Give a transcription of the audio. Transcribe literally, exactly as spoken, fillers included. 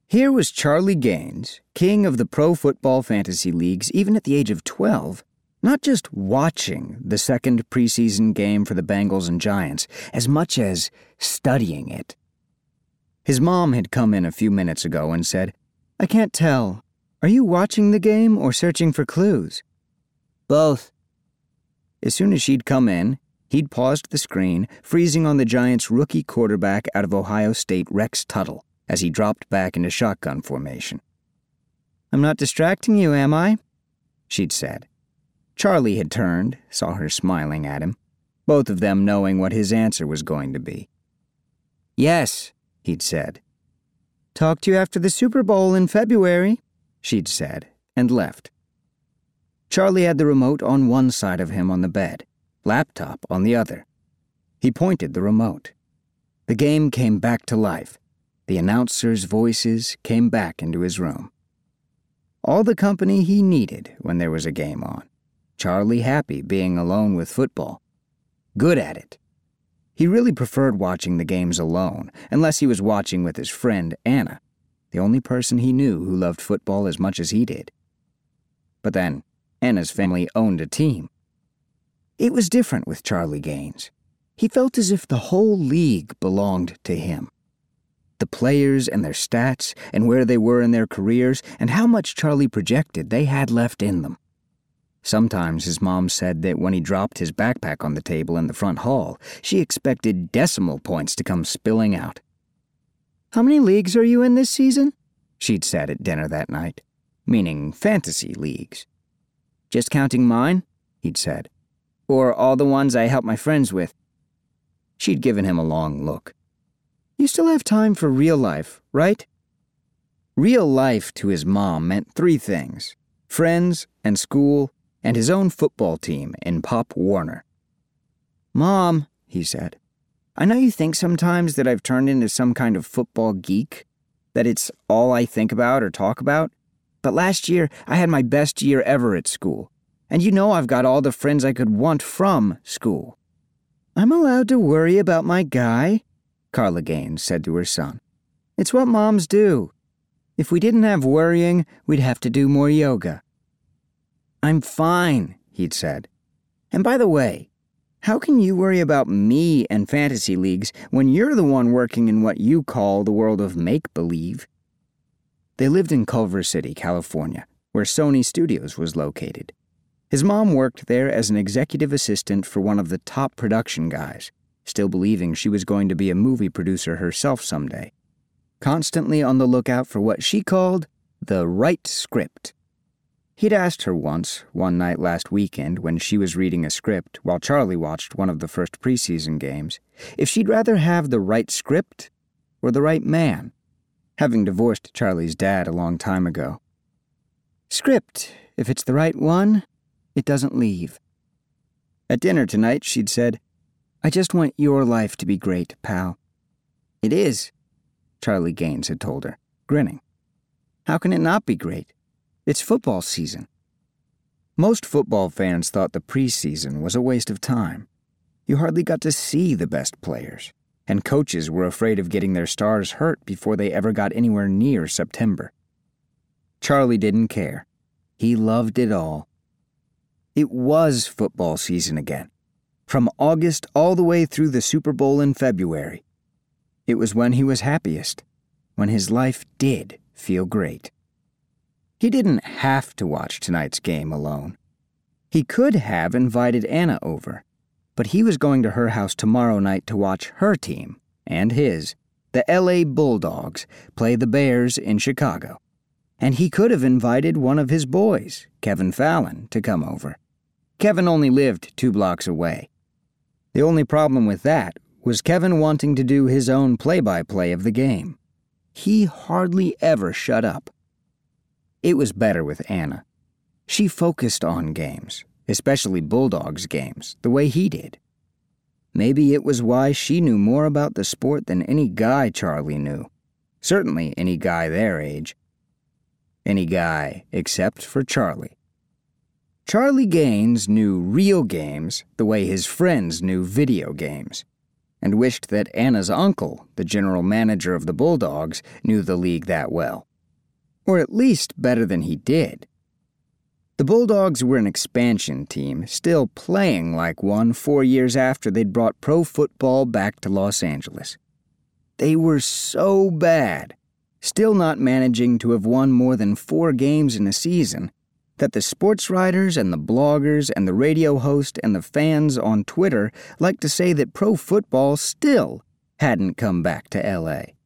Here was Charlie Gaines, king of the pro football fantasy leagues even at the age of twelve, not just watching the second preseason game for the Bengals and Giants, as much as studying it. His mom had come in a few minutes ago and said, "I can't tell. Are you watching the game or searching for clues?" "Both." As soon as she'd come in, he'd paused the screen, freezing on the Giants' rookie quarterback out of Ohio State, Rex Tuttle, as he dropped back into shotgun formation. "I'm not distracting you, am I?" she'd said. Charlie had turned, saw her smiling at him, both of them knowing what his answer was going to be. "Yes," he'd said. "Talk to you after the Super Bowl in February," she'd said, and left. Charlie had the remote on one side of him on the bed, laptop on the other. He pointed the remote. The game came back to life. The announcers' voices came back into his room. All the company he needed when there was a game on. Charlie happy being alone with football. Good at it. He really preferred watching the games alone, unless he was watching with his friend Anna, the only person he knew who loved football as much as he did. But then, Anna's family owned a team. It was different with Charlie Gaines. He felt as if the whole league belonged to him. The players and their stats and where they were in their careers and how much Charlie projected they had left in them. Sometimes his mom said that when he dropped his backpack on the table in the front hall, she expected decimal points to come spilling out. "How many leagues are you in this season?" she'd said at dinner that night, meaning fantasy leagues. "Just counting mine?" he'd said. "Or all the ones I help my friends with?" She'd given him a long look. "You still have time for real life, right?" Real life to his mom meant three things: friends and school and his own football team in Pop Warner. "Mom," he said, "I know you think sometimes that I've turned into some kind of football geek, that it's all I think about or talk about, but last year I had my best year ever at school, and you know I've got all the friends I could want from school." "I'm allowed to worry about my guy?" Carla Gaines said to her son. "It's what moms do. If we didn't have worrying, we'd have to do more yoga." "I'm fine," he'd said. "And by the way, how can you worry about me and fantasy leagues when you're the one working in what you call the world of make-believe?" They lived in Culver City, California, where Sony Studios was located. His mom worked there as an executive assistant for one of the top production guys, still believing she was going to be a movie producer herself someday, constantly on the lookout for what she called the right script. He'd asked her once, one night last weekend when she was reading a script while Charlie watched one of the first preseason games, if she'd rather have the right script or the right man, having divorced Charlie's dad a long time ago. "Script, if it's the right one, it doesn't leave." At dinner tonight, she'd said, "I just want your life to be great, pal." "It is," Charlie Gaines had told her, grinning. "How can it not be great? It's football season." Most football fans thought the preseason was a waste of time. You hardly got to see the best players, and coaches were afraid of getting their stars hurt before they ever got anywhere near September. Charlie didn't care. He loved it all. It was football season again. From August all the way through the Super Bowl in February. It was when he was happiest, when his life did feel great. He didn't have to watch tonight's game alone. He could have invited Anna over, but he was going to her house tomorrow night to watch her team, and his, the L A Bulldogs, play the Bears in Chicago. And he could have invited one of his boys, Kevin Fallon, to come over. Kevin only lived two blocks away. The only problem with that was Kevin wanting to do his own play-by-play of the game. He hardly ever shut up. It was better with Anna. She focused on games, especially Bulldogs games, the way he did. Maybe it was why she knew more about the sport than any guy Charlie knew. Certainly any guy their age. Any guy except for Charlie. Charlie Gaines knew real games the way his friends knew video games. and wished that Anna's uncle, the general manager of the Bulldogs, knew the league that well. Or at least better than he did. The Bulldogs were an expansion team, still playing like one four years after they'd brought pro football back to Los Angeles. They were so bad, still not managing to have won more than four games in a season, that the sports writers and the bloggers and the radio host and the fans on Twitter like to say that pro football still hadn't come back to L A